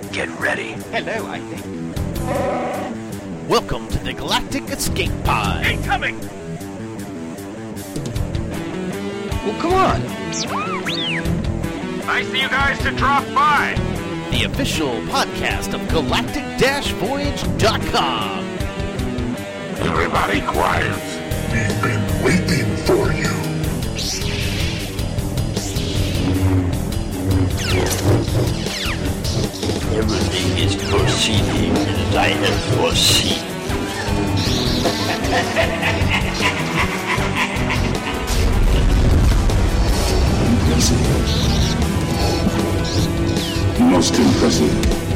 Get ready. Hello, I think. Welcome to the Galactic Escape Pod. Incoming! Well, come on. Nice of you guys to drop by. The official podcast of Galactic-Voyage.com. Everybody quiet. We've been waiting for you. Everything is proceeding as I have foreseen. Impressive. Most impressive.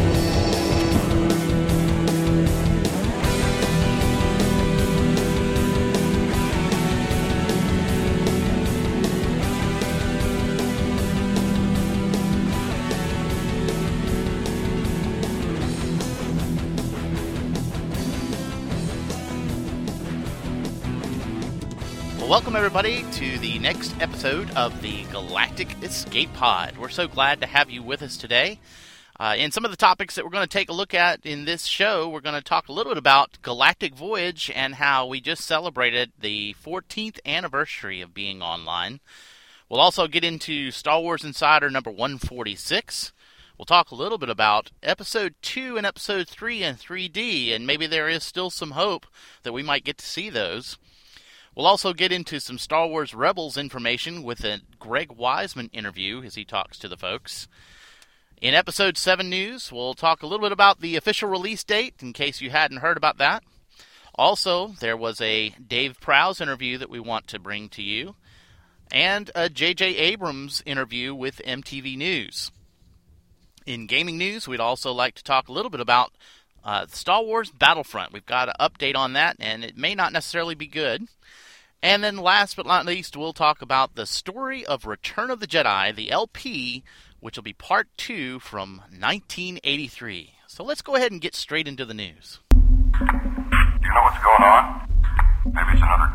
Welcome, everybody, to the next episode of the Galactic Escape Pod. We're so glad to have you with us today. In some of the topics that we're going to take a look at in this show, we're going to talk a little bit about Galactic Voyage and how we just celebrated the 14th anniversary of being online. We'll also get into Star Wars Insider number 146. We'll talk a little bit about Episode 2 and Episode 3 in 3D, and maybe there is still some hope that we might get to see those. We'll also get into some Star Wars Rebels information with a Greg Wiseman interview as he talks to the folks. In Episode 7 news, we'll talk a little bit about the official release date, in case you hadn't heard about that. Also, there was a Dave Prowse interview that we want to bring to you, and a J.J. Abrams interview with MTV News. In gaming news, we'd also like to talk a little bit about Star Wars Battlefront. We've got an update on that, and it may not necessarily be good. And then last but not least, we'll talk about the story of Return of the Jedi, the LP, which will be part 2 from 1983. So let's go ahead and get straight into the news. Do you know what's going on? Maybe it's another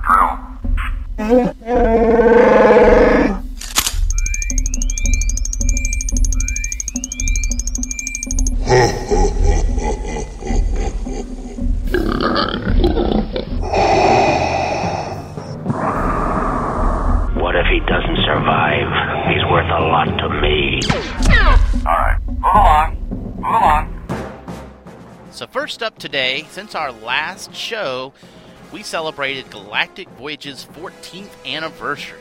drill. What if he doesn't survive? He's worth a lot to me. Alright, move along. So first up today, since our last show, we celebrated Galactic Voyage's 14th anniversary.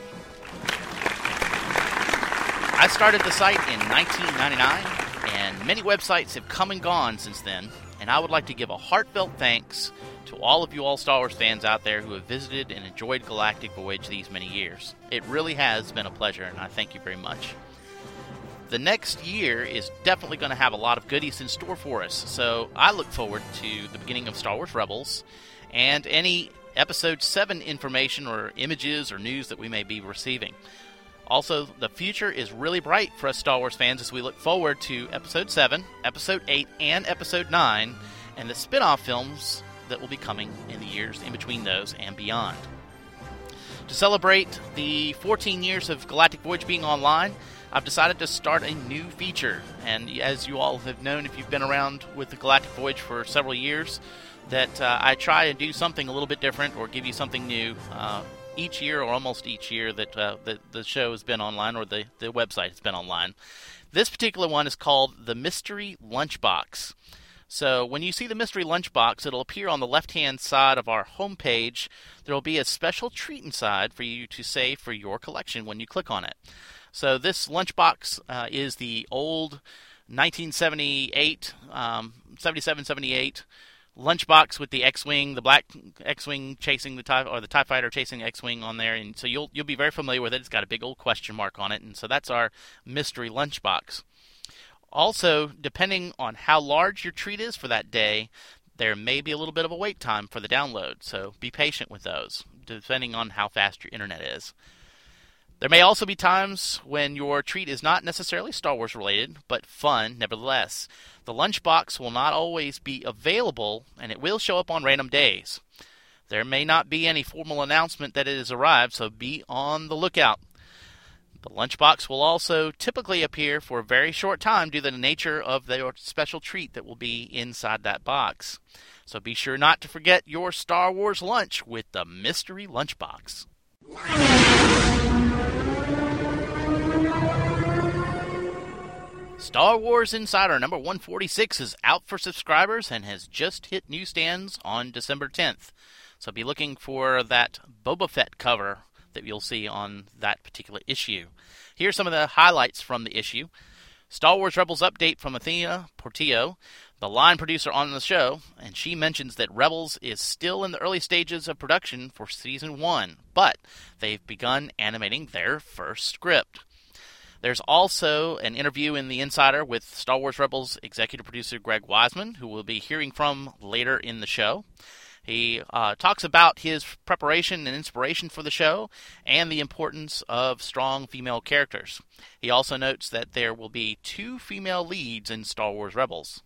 I started the site in 1999, and many websites have come and gone since then, and I would like to give a heartfelt thanks to all of you all Star Wars fans out there who have visited and enjoyed Galactic Voyage these many years. It really has been a pleasure, and I thank you very much. The next year is definitely going to have a lot of goodies in store for us, so I look forward to the beginning of Star Wars Rebels, and any Episode 7 information or images or news that we may be receiving. Also, the future is really bright for us Star Wars fans as we look forward to Episode 7, Episode 8, and Episode 9, and the spin-off films that will be coming in the years in between those and beyond. To celebrate the 14 years of Galactic Voyage being online, I've decided to start a new feature. And as you all have known, if you've been around with the Galactic Voyage for several years, that I try and do something a little bit different or give you something new each year or almost each year that the show has been online or the website has been online. This particular one is called the Mystery Lunchbox. So when you see the Mystery Lunchbox, it'll appear on the left-hand side of our homepage. There will be a special treat inside for you to save for your collection when you click on it. So this lunchbox is the old 1978, 77-78 lunchbox with the X-Wing, the black X-Wing chasing the TIE, or the TIE Fighter chasing the X-Wing on there. And so you'll be very familiar with it. It's got a big old question mark on it. And so that's our Mystery Lunchbox. Also, depending on how large your treat is for that day, there may be a little bit of a wait time for the download, so be patient with those, depending on how fast your internet is. There may also be times when your treat is not necessarily Star Wars related, but fun nevertheless. The lunchbox will not always be available, and it will show up on random days. There may not be any formal announcement that it has arrived, so be on the lookout. The lunchbox will also typically appear for a very short time due to the nature of the special treat that will be inside that box. So be sure not to forget your Star Wars lunch with the Mystery Lunchbox. Star Wars Insider number 146 is out for subscribers and has just hit newsstands on December 10th. So be looking for that Boba Fett cover that you'll see on that particular issue. Here's some of the highlights from the issue. Star Wars Rebels update from Athena Portillo, the line producer on the show, and she mentions that Rebels is still in the early stages of production for Season 1, but they've begun animating their first script. There's also an interview in The Insider with Star Wars Rebels executive producer Greg Weisman, who we'll be hearing from later in the show. He talks about his preparation and inspiration for the show and the importance of strong female characters. He also notes that there will be 2 female leads in Star Wars Rebels.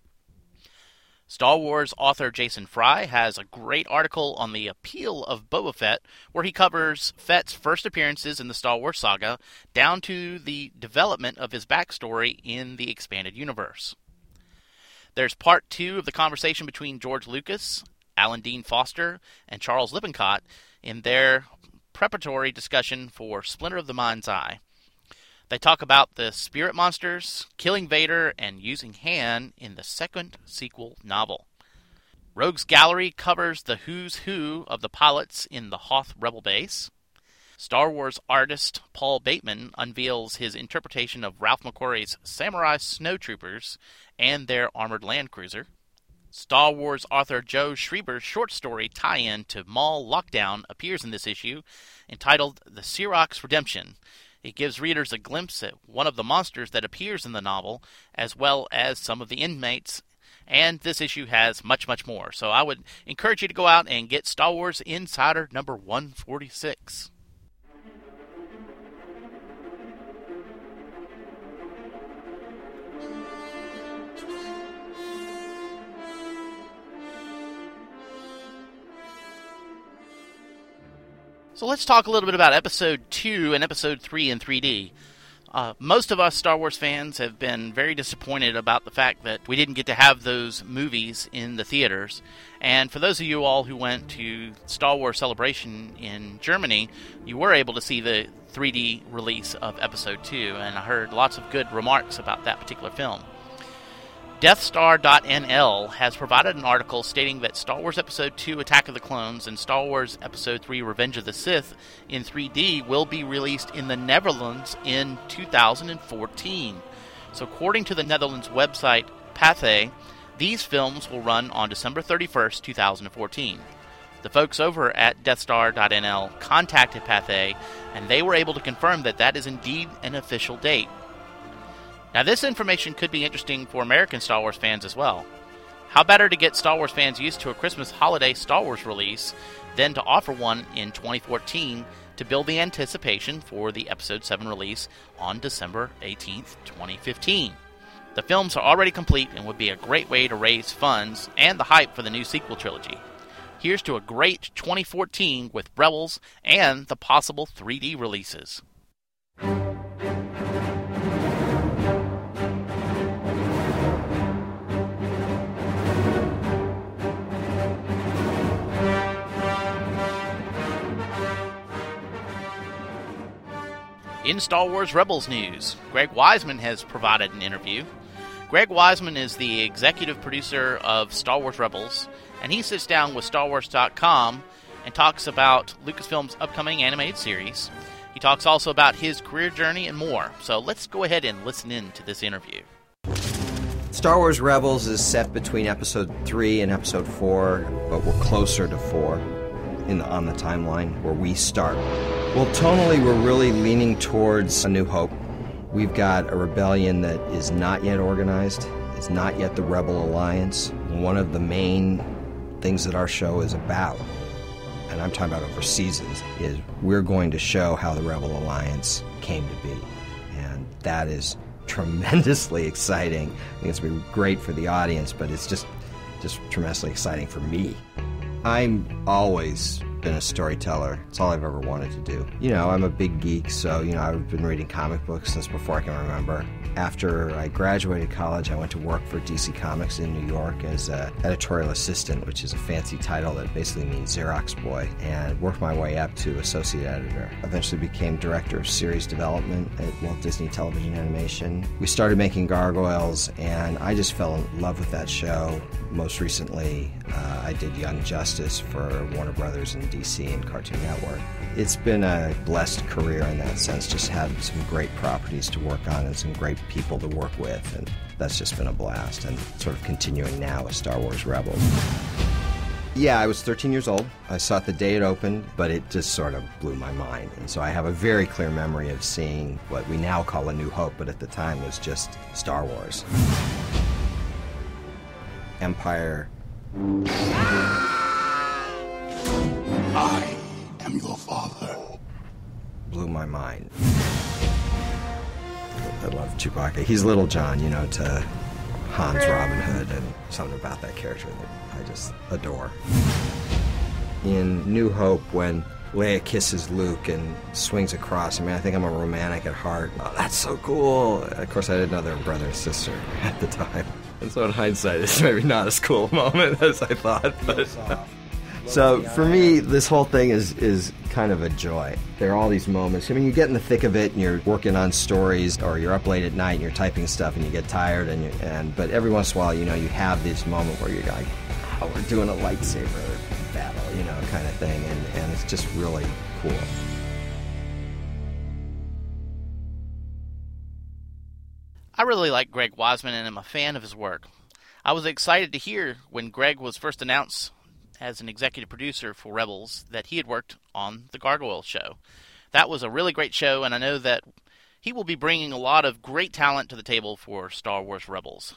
Star Wars author Jason Fry has a great article on the appeal of Boba Fett, where he covers Fett's first appearances in the Star Wars saga, down to the development of his backstory in the expanded universe. There's part 2 of the conversation between George Lucas, Alan Dean Foster, and Charles Lippincott in their preparatory discussion for Splinter of the Mind's Eye. They talk about the spirit monsters, killing Vader, and using Han in the second sequel novel. Rogues Gallery covers the who's who of the pilots in the Hoth Rebel base. Star Wars artist Paul Bateman unveils his interpretation of Ralph McQuarrie's Samurai Snowtroopers and their armored land cruiser. Star Wars author Joe Schreiber's short story tie-in to Maul Lockdown appears in this issue, entitled The Sirox Redemption. It gives readers a glimpse at one of the monsters that appears in the novel, as well as some of the inmates, and this issue has much, much more. So I would encourage you to go out and get Star Wars Insider number 146. So let's talk a little bit about Episode 2 and Episode 3 in 3D. Most of us Star Wars fans have been very disappointed about the fact that we didn't get to have those movies in the theaters. And for those of you all who went to Star Wars Celebration in Germany, you were able to see the 3D release of Episode 2, and I heard lots of good remarks about that particular film. Deathstar.nl has provided an article stating that Star Wars Episode 2 Attack of the Clones and Star Wars Episode 3 Revenge of the Sith in 3D will be released in the Netherlands in 2014. So according to the Netherlands website Pathé, these films will run on December 31st, 2014. The folks over at Deathstar.nl contacted Pathé, and they were able to confirm that that is indeed an official date. Now, this information could be interesting for American Star Wars fans as well. How better to get Star Wars fans used to a Christmas holiday Star Wars release than to offer one in 2014 to build the anticipation for the Episode 7 release on December 18th, 2015. The films are already complete and would be a great way to raise funds and the hype for the new sequel trilogy. Here's to a great 2014 with Rebels and the possible 3D releases. In Star Wars Rebels news, Greg Weisman has provided an interview. Greg Weisman is the executive producer of Star Wars Rebels, and he sits down with StarWars.com and talks about Lucasfilm's upcoming animated series. He talks also about his career journey and more. So let's go ahead and listen in to this interview. Star Wars Rebels is set between Episode 3 and Episode 4, but we're closer to 4 on the timeline where we start. Well, tonally, we're really leaning towards A New Hope. We've got a rebellion that is not yet organized. It's not yet the Rebel Alliance. One of the main things that our show is about, and I'm talking about over seasons, is we're going to show how the Rebel Alliance came to be. And that is tremendously exciting. I think it's going to be great for the audience, but it's just tremendously exciting for me. I'm always been a storyteller. It's all I've ever wanted to do. You know, I'm a big geek, so, you know, I've been reading comic books since before I can remember. After I graduated college, I went to work for DC Comics in New York as an editorial assistant, which is a fancy title that basically means Xerox boy, and worked my way up to associate editor. Eventually became director of series development at Walt Disney Television Animation. We started making Gargoyles, and I just fell in love with that show. Most recently, I did Young Justice for Warner Brothers and DC and Cartoon Network. It's been a blessed career in that sense, just had some great properties to work on and some great people to work with, and that's just been a blast, and sort of continuing now with Star Wars Rebels. Yeah, I was 13 years old. I saw it the day it opened, but it just sort of blew my mind. And so I have a very clear memory of seeing what we now call A New Hope, but at the time was just Star Wars. Empire. I am your father. Blew my mind. I love Chewbacca. He's Little John, you know, to Han's Robin Hood, and something about that character that I just adore. In New Hope, when Leia kisses Luke and swings across, I mean, I think I'm a romantic at heart. Oh, that's so cool. Of course, I didn't know they were brother and sister at the time. And so in hindsight, it's maybe not as cool a moment as I thought. But so for me, this whole thing is kind of a joy. There are all these moments. I mean, you get in the thick of it and you're working on stories, or you're up late at night and you're typing stuff and you get tired, but every once in a while, you know, you have this moment where you're like, oh, we're doing a lightsaber battle, you know, kind of thing, and it's just really cool. I really like Greg Weisman and am a fan of his work. I was excited to hear when Greg was first announced as an executive producer for Rebels that he had worked on the Gargoyle show. That was a really great show, and I know that he will be bringing a lot of great talent to the table for Star Wars Rebels.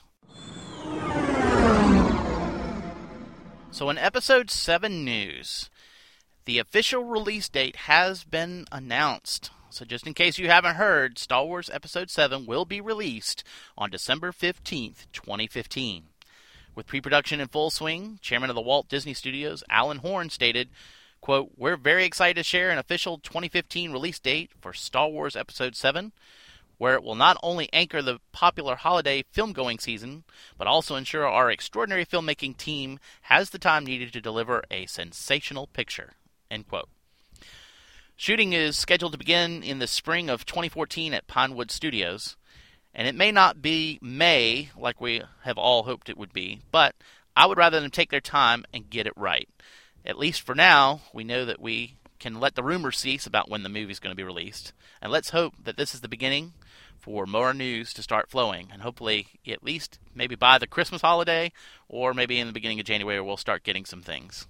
So in Episode 7 news, the official release date has been announced. So just in case you haven't heard, Star Wars Episode 7 will be released on December 15th, 2015. With pre-production in full swing, Chairman of the Walt Disney Studios, Alan Horn, stated, quote, "We're very excited to share an official 2015 release date for Star Wars Episode 7, where it will not only anchor the popular holiday film-going season, but also ensure our extraordinary filmmaking team has the time needed to deliver a sensational picture," end quote. Shooting is scheduled to begin in the spring of 2014 at Pinewood Studios, and it may not be May like we have all hoped it would be, but I would rather them take their time and get it right. At least for now, we know that we can let the rumors cease about when the movie is going to be released, and let's hope that this is the beginning for more news to start flowing, and hopefully at least maybe by the Christmas holiday, or maybe in the beginning of January we'll start getting some things.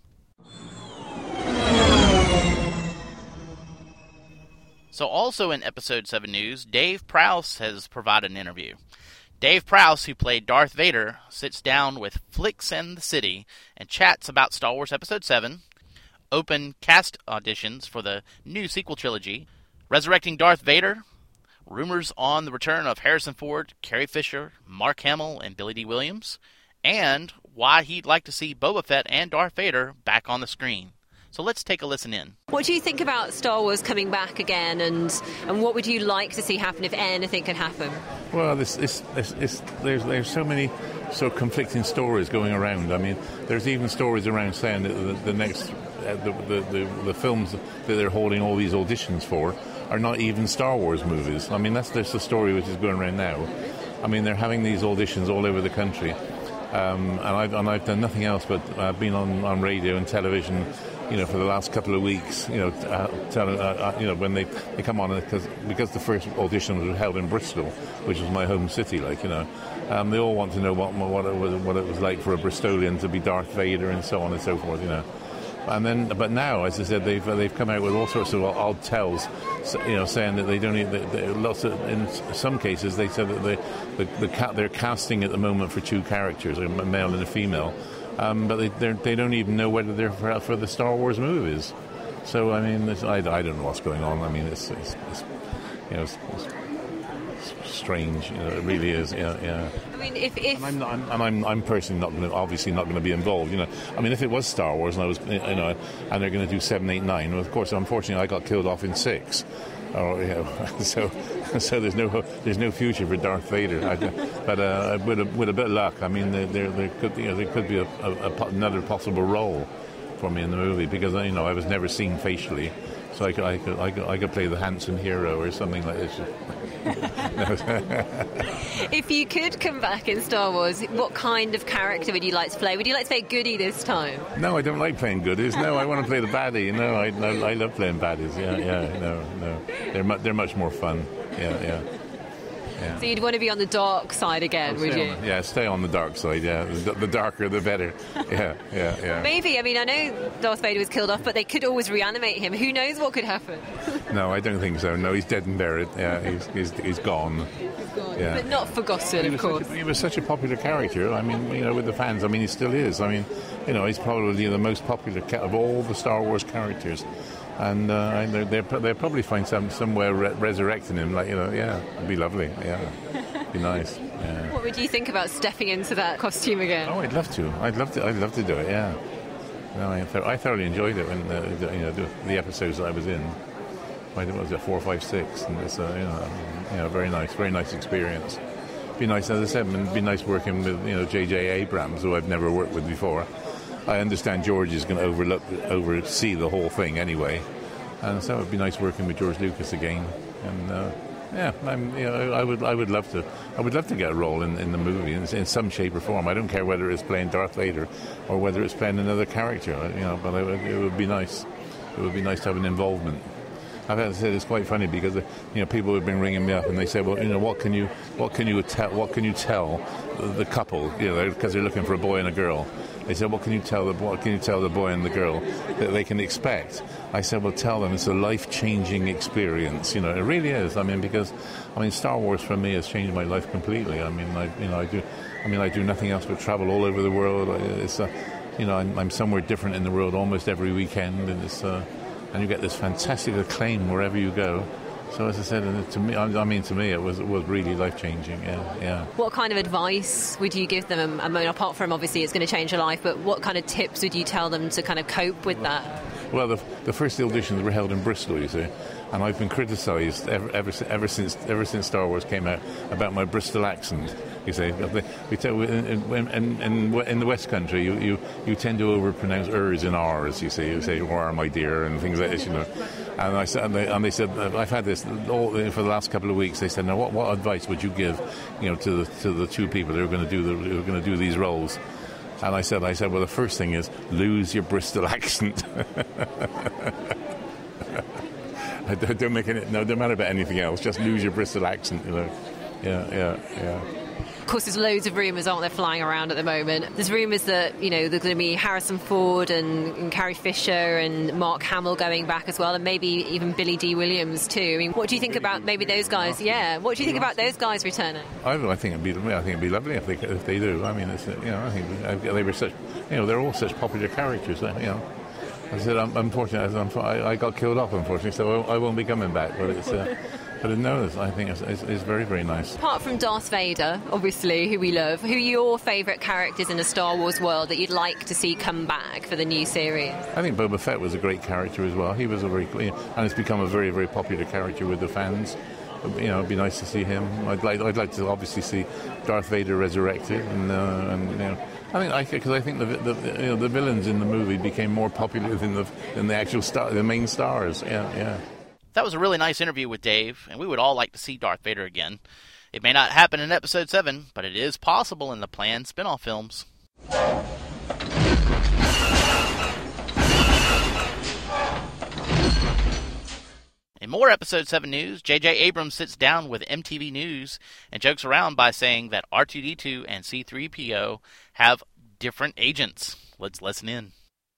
So also in Episode 7 news, Dave Prowse has provided an interview. Dave Prowse, who played Darth Vader, sits down with Flicks and the City and chats about Star Wars Episode 7, open cast auditions for the new sequel trilogy, resurrecting Darth Vader, rumors on the return of Harrison Ford, Carrie Fisher, Mark Hamill, and Billy D. Williams, and why he'd like to see Boba Fett and Darth Vader back on the screen. So let's take a listen in. What do you think about Star Wars coming back again, and what would you like to see happen if anything can happen? Well, there's so many conflicting stories going around. I mean, there's even stories around saying that the next the films that they're holding all these auditions for are not even Star Wars movies. I mean, that's the story which is going around now. I mean, they're having these auditions all over the country, and I've done nothing else but I've been on radio and television, you know, for the last couple of weeks, you know, when they come on, because the first audition was held in Bristol, which was my home city, like, you know, they all want to know what it was like for a Bristolian to be Darth Vader and so on and so forth, you know. But now, as I said, they've come out with all sorts of odd tells, you know, saying that they don't need in some cases they said that they're casting at the moment for two characters, a male and a female. But they don't even know whether they're for the Star Wars movies. So I mean, I don't know what's going on. I mean, it's you know, it's strange. It really is. Yeah. I mean, if I'm personally obviously not going to be involved. I mean, if it was Star Wars and I was, and they're going to do 7, 8, 9, well, of course, unfortunately, I got killed off in 6. So there's no future for Darth Vader. But with a bit of luck, I mean, there could be another possible role for me in the movie, because I was never seen facially, so I could play the handsome hero or something like this. If you could come back in Star Wars, what kind of character would you like to play? Would you like to play Goody this time? No, I don't like playing goodies. No, I want to play the baddie. No, I love playing baddies. No, they're much more fun. Yeah. So you'd want to be on the dark side again, would you? Stay on the dark side. Yeah, the darker the better. Yeah. Maybe. I mean, I know Darth Vader was killed off, but they could always reanimate him. Who knows what could happen? No, I don't think so. No, he's dead and buried. Yeah, he's gone. Yeah. But not forgotten, of course. He was such a popular character. I mean, with the fans. I mean, he still is. I mean, he's probably the most popular of all the Star Wars characters. And they'll probably find somewhere resurrecting him. It'd be lovely. Yeah, it'd be nice. Yeah. What would you think about stepping into that costume again? Oh, I'd love to. I'd love to do it. Yeah. No, I thoroughly enjoyed it when the episodes that I was in. I think it was 4, 5, 6, and it's very nice experience. Be nice, as I said, it'd be nice working with J.J. Abrams, who I've never worked with before. I understand George is going to oversee the whole thing anyway, and so it would be nice working with George Lucas again. And I would love to get a role in the movie in some shape or form. I don't care whether it's playing Darth Vader or whether it's playing another character. But it would be nice. It would be nice to have an involvement. I've had to say it's quite funny because people have been ringing me up and they say, well, what can you tell the couple, because they're looking for a boy and a girl. They said, what can you tell the boy and the girl that they can expect? I said, well, tell them it's a life-changing experience. It really is. I mean, because Star Wars for me has changed my life completely. I mean, I do nothing else but travel all over the world. It's I'm somewhere different in the world almost every weekend, and and you get this fantastic acclaim wherever you go. So as I said, to me, it was really life-changing. Yeah. What kind of advice would you give them? I mean, apart from obviously it's going to change your life, but what kind of tips would you tell them to kind of cope with that? Well, the first auditions were held in Bristol, you see, and I've been criticised ever since Star Wars came out about my Bristol accent. You see, in the West Country, you tend to overpronounce ers and rs. You say, "Where my dear," and things like this, And they said, I've had this all for the last couple of weeks. They said, now what advice would you give, to the two people who are going to do these roles? And I said, well, the first thing is lose your Bristol accent. Don't make it. No, don't matter about anything else. Just lose your Bristol accent. Yeah. Of course, there's loads of rumours, aren't there, flying around at the moment. There's rumours that, there's going to be Harrison Ford and Carrie Fisher and Mark Hamill going back as well, and maybe even Billy Dee Williams too. I mean, what do you think about maybe those guys? Yeah, what do you think about those guys returning? I think it'd be lovely if they do. I mean, I think they were such, they're all such popular characters. I said, unfortunately, I got killed off, unfortunately, so I won't be coming back. But it's. But no, I think it's very, very nice. Apart from Darth Vader, obviously, who we love, who are your favourite characters in the Star Wars world that you'd like to see come back for the new series? I think Boba Fett was a great character as well. He was and it's become a very, very popular character with the fans. It'd be nice to see him. I'd like to obviously see Darth Vader resurrected, I think the villains in the movie became more popular than the actual the main stars. Yeah. That was a really nice interview with Dave, and we would all like to see Darth Vader again. It may not happen in Episode 7, but it is possible in the planned spin-off films. In more Episode 7 news, J.J. Abrams sits down with MTV News and jokes around by saying that R2-D2 and C-3PO have different agents. Let's listen in.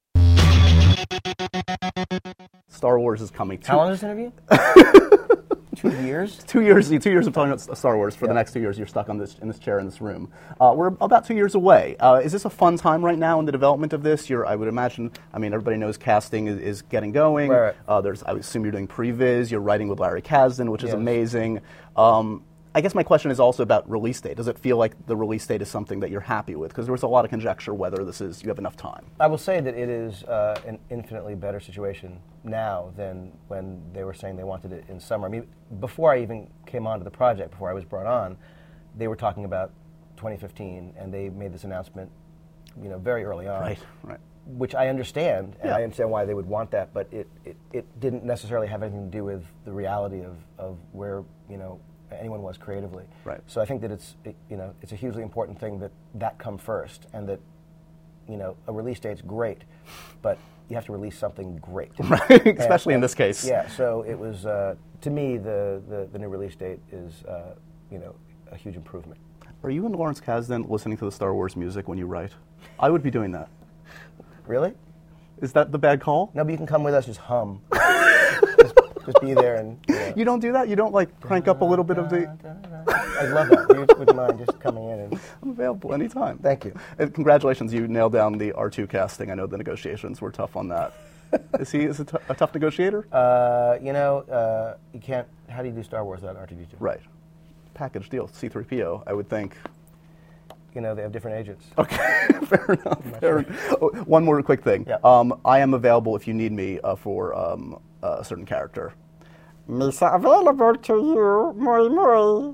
Star Wars is coming. How long is this interview? 2 years? 2 years. 2 years of talking about Star Wars. For the next 2 years, you're stuck in this chair in this room. We're about 2 years away. Is this a fun time right now in the development of this? I would imagine. I mean, everybody knows casting is getting going. Right. I would assume you're doing previs. You're writing with Larry Kasdan, which is amazing. I guess my question is also about release date. Does it feel like the release date is something that you're happy with? Because there was a lot of conjecture whether you have enough time. I will say that it is an infinitely better situation now than when they were saying they wanted it in summer. I mean, before I even came onto the project, before I was brought on, they were talking about 2015, and they made this announcement, very early on. Right. Which I understand, and I understand why they would want that, but it didn't necessarily have anything to do with the reality of where anyone was creatively. Right. So I think that it's a hugely important thing that come first, and that a release date's great, but you have to release something great. Right. Especially in this case. Yeah. So it was to me the new release date is a huge improvement. Are you and Lawrence Kasdan listening to the Star Wars music when you write? I would be doing that. Really? Is that the bad call? No, but you can come with us, just hum. just be there and... You don't do that? You don't, crank up a little bit of the... I'd love that. Would you mind just coming in? And... I'm available anytime. Thank you. And congratulations, you nailed down the R2 casting. I know the negotiations were tough on that. Is he a tough negotiator? You can't... How do you do Star Wars without R2-D2? Right. Package deal, C-3PO, I would think. They have different agents. Okay, fair enough. Oh, one more quick thing. Yeah. I am available if you need me for a certain character. Misa available to you, moi moi.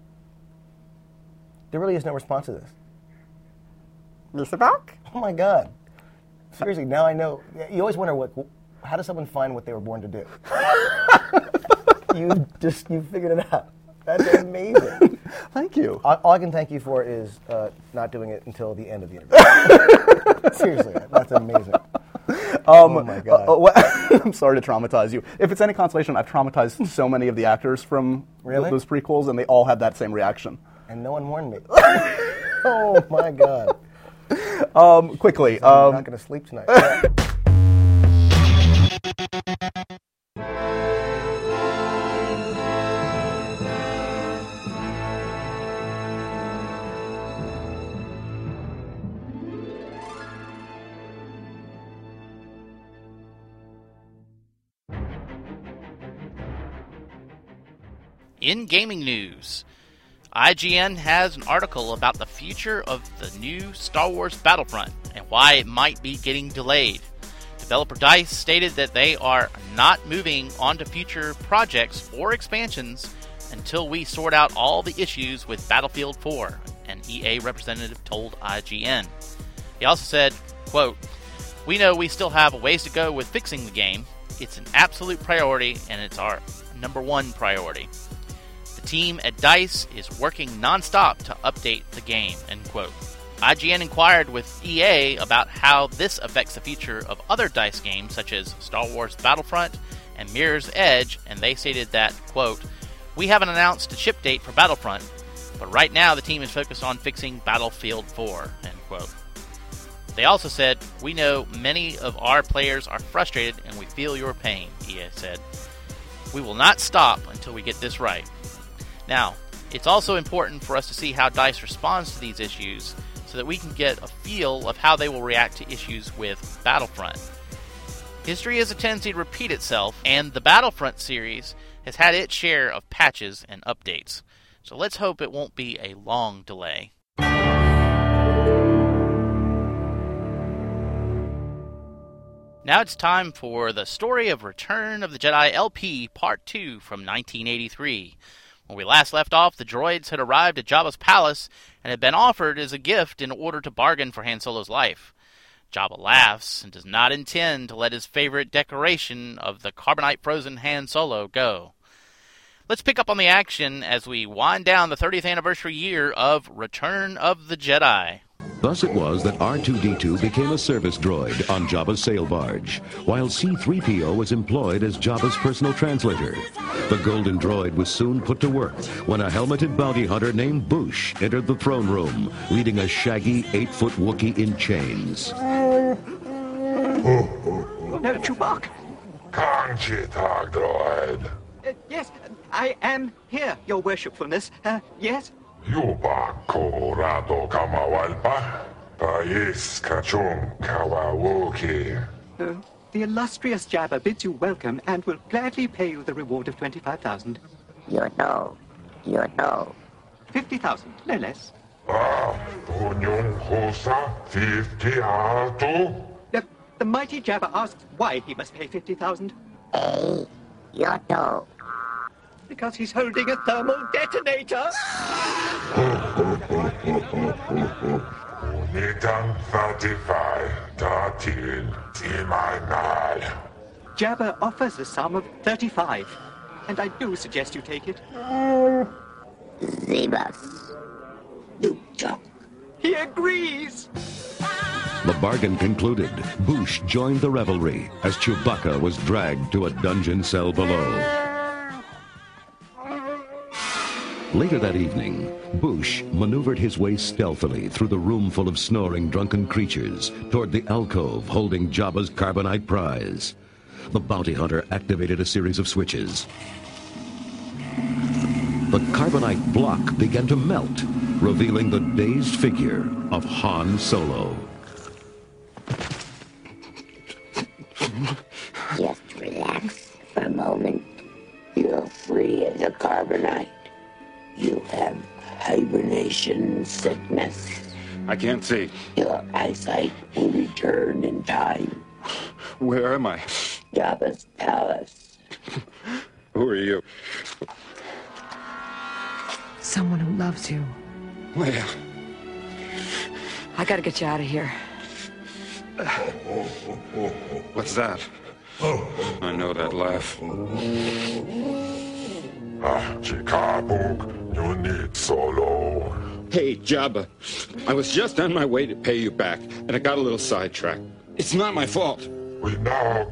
There really is no response to this. Misa back? Oh my God. Seriously, now I know. You always wonder how does someone find what they were born to do? You figured it out. That's amazing. Thank you. All I can thank you for is not doing it until the end of the interview. Seriously, that's amazing. Oh my God. I'm sorry to traumatize you. If it's any consolation, I've traumatized so many of the actors from those prequels, and they all had that same reaction. And no one warned me. Oh my God. Quickly. I'm not going to sleep tonight. In gaming news, IGN has an article about the future of the new Star Wars Battlefront and why it might be getting delayed. Developer DICE stated that they are not moving on to future projects or expansions until we sort out all the issues with Battlefield 4, an EA representative told IGN. He also said, quote, "We know we still have a ways to go with fixing the game. It's an absolute priority, and it's our number one priority. The team at DICE is working nonstop to update the game," end quote. IGN inquired with EA about how this affects the future of other DICE games such as Star Wars Battlefront and Mirror's Edge, and they stated that, quote, "We haven't announced a ship date for Battlefront, but right now the team is focused on fixing Battlefield 4, end quote. They also said, "We know many of our players are frustrated and we feel your pain," EA said. "We will not stop until we get this right." Now, it's also important for us to see how DICE responds to these issues so that we can get a feel of how they will react to issues with Battlefront. History has a tendency to repeat itself, and the Battlefront series has had its share of patches and updates. So let's hope it won't be a long delay. Now it's time for the story of Return of the Jedi LP Part 2 from 1983. When we last left off, the droids had arrived at Jabba's palace and had been offered as a gift in order to bargain for Han Solo's life. Jabba laughs and does not intend to let his favorite decoration of the carbonite-frozen Han Solo go. Let's pick up on the action as we wind down the 30th anniversary year of Return of the Jedi. Thus it was that R2-D2 became a service droid on Jabba's sail barge, while C-3PO was employed as Jabba's personal translator. The golden droid was soon put to work when a helmeted bounty hunter named Boushh entered the throne room, leading a shaggy 8-foot Wookiee in chains. No, Chewbacca. Conchita, droid. Yes, I am here, Your Worshipfulness. Yes? Yubako Rado Kamawalpa. Pais Kachung Kawawuki. The illustrious Jabba bids you welcome and will gladly pay you the reward of 25,000. You know, You know. 50,000, no less. The mighty Jabba asks why he must pay 50,000. You know. Because he's holding a thermal detonator. Jabba offers a sum of 35, and I do suggest you take it. Zebus. He agrees. The bargain concluded. Boushh joined the revelry as Chewbacca was dragged to a dungeon cell below. Later that evening, Boushh maneuvered his way stealthily through the room full of snoring drunken creatures toward the alcove holding Jabba's carbonite prize. The bounty hunter activated a series of switches. The carbonite block began to melt, revealing the dazed figure of Han Solo. Just relax for a moment. You're free of the carbonite. You have hibernation sickness. I can't see. Your eyesight will return in time. Where am I? Jabba's palace. Who are you? Someone who loves you. Leia. I gotta get you out of here. What's that? I know that laugh. You need Solo. Hey, Jabba. I was just on my way to pay you back, and I got a little sidetracked. It's not my fault. We now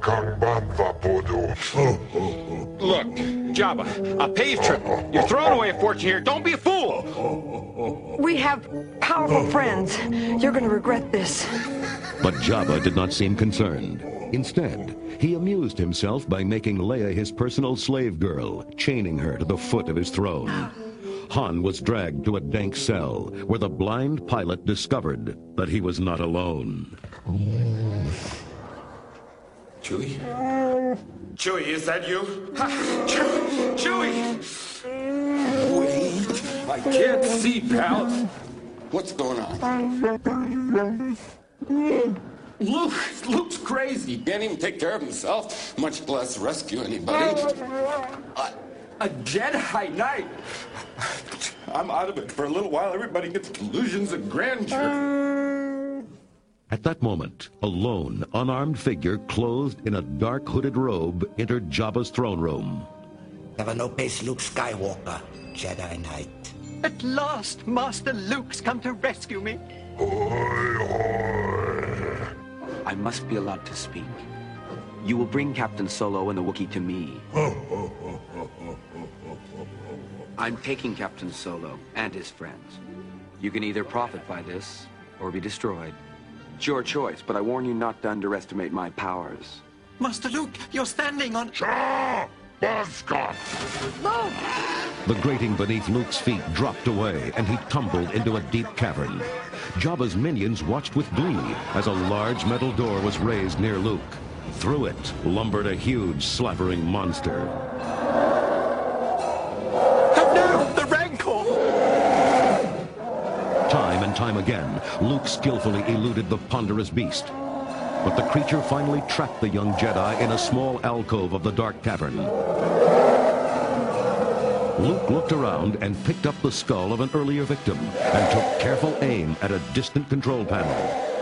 Look, Jabba, I'll pay your trip. You're throwing away a fortune here. Don't be a fool. We have powerful friends. You're gonna regret this. But Jabba did not seem concerned. Instead, he amused himself by making Leia his personal slave girl, chaining her to the foot of his throne. Han was dragged to a dank cell where the blind pilot discovered that he was not alone. Chewie? Chewie, is that you? Chewie! Wait, I can't see, pal. What's going on? Luke's crazy. Can't even take care of himself, much less rescue anybody. A Jedi Knight. I'm out of it for a little while. Everybody gets delusions of grandeur. At that moment, a lone, unarmed figure clothed in a dark hooded robe entered Jabba's throne room. Never no pace Luke Skywalker, Jedi Knight. At last, Master Luke's come to rescue me. I must be allowed to speak. You will bring Captain Solo and the Wookiee to me. I'm taking Captain Solo and his friends. You can either profit by this or be destroyed. It's your choice, but I warn you not to underestimate my powers. Master Luke, you're standing on... No! The grating beneath Luke's feet dropped away, and he tumbled into a deep cavern. Jabba's minions watched with glee as a large metal door was raised near Luke. Through it lumbered a huge, slavering monster. No, the Rancor! Time and time again, Luke skillfully eluded the ponderous beast. But the creature finally trapped the young Jedi in a small alcove of the dark cavern. Luke looked around and picked up the skull of an earlier victim and took careful aim at a distant control panel.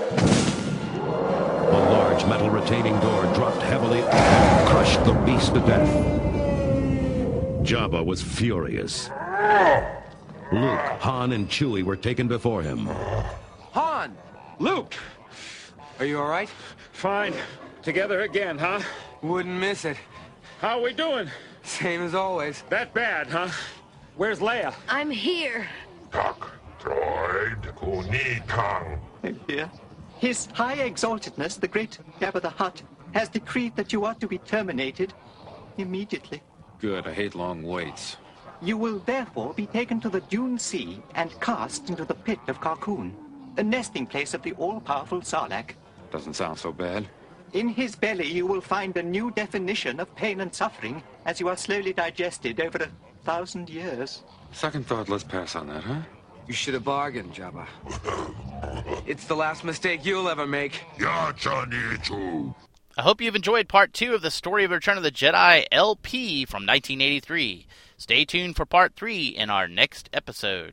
A large metal retaining door dropped heavily and crushed the beast to death. Jabba was furious. Luke, Han, and Chewie were taken before him. Han! Luke! Are you all right? Fine. Together again, huh? Wouldn't miss it. How are we doing? Same as always. That bad, huh? Where's Leia? I'm here. Here. His High Exaltedness, the great Jabba the Hutt, has decreed that you are to be terminated immediately. Good, I hate long waits. You will therefore be taken to the Dune Sea and cast into the pit of Carkoon, the nesting place of the all-powerful Sarlacc. Doesn't sound so bad. In his belly you will find a new definition of pain and suffering as you are slowly digested over a 1,000 years. Second thought, let's pass on that, huh? You should have bargained, Jabba. It's the last mistake you'll ever make. Yeah, Johnny, too. I hope you've enjoyed part 2 of the Story of Return of the Jedi LP from 1983. Stay tuned for part 3 in our next episode.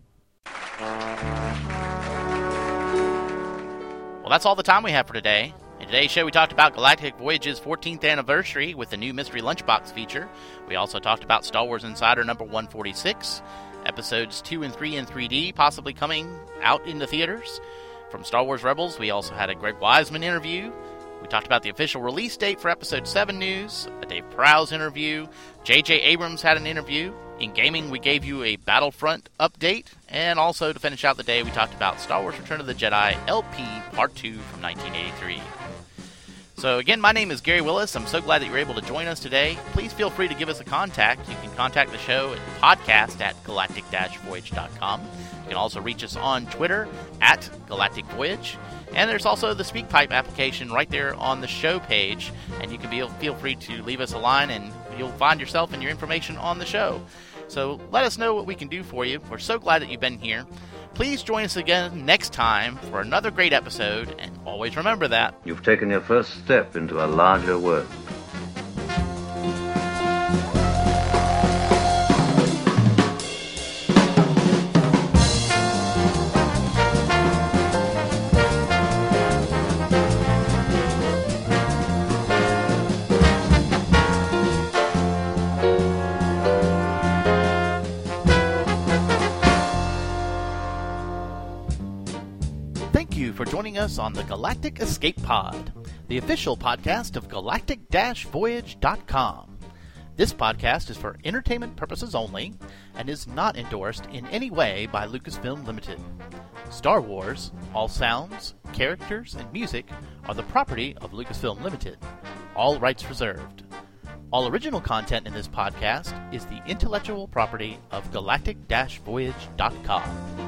Well, that's all the time we have for today. In today's show, we talked about Galactic Voyage's 14th anniversary with the new Mystery Lunchbox feature. We also talked about Star Wars Insider number 146, episodes 2 and 3 in 3D, possibly coming out in the theaters. From Star Wars Rebels, we also had a Greg Wiseman interview. We talked about the official release date for Episode 7 news, a Dave Prowse interview. J.J. Abrams had an interview. In gaming, we gave you a Battlefront update. And also, to finish out the day, we talked about Star Wars Return of the Jedi LP Part 2 from 1983. So again, my name is Gary Willis. I'm so glad that you were able to join us today. Please feel free to give us a contact. You can contact the show at podcast@galactic-voyage.com. You can also reach us on Twitter @Galactic Voyage. And there's also the SpeakPipe application right there on the show page. And you can feel free to leave us a line and you'll find yourself and your information on the show. So let us know what we can do for you. We're so glad that you've been here. Please join us again next time for another great episode, and always remember that you've taken your first step into a larger world. for joining us on the Galactic Escape Pod, the official podcast of galactic-voyage.com. This podcast is for entertainment purposes only and is not endorsed in any way by Lucasfilm Limited. Star Wars, all sounds, characters, and music are the property of Lucasfilm Limited. All rights reserved. All original content in this podcast is the intellectual property of galactic-voyage.com.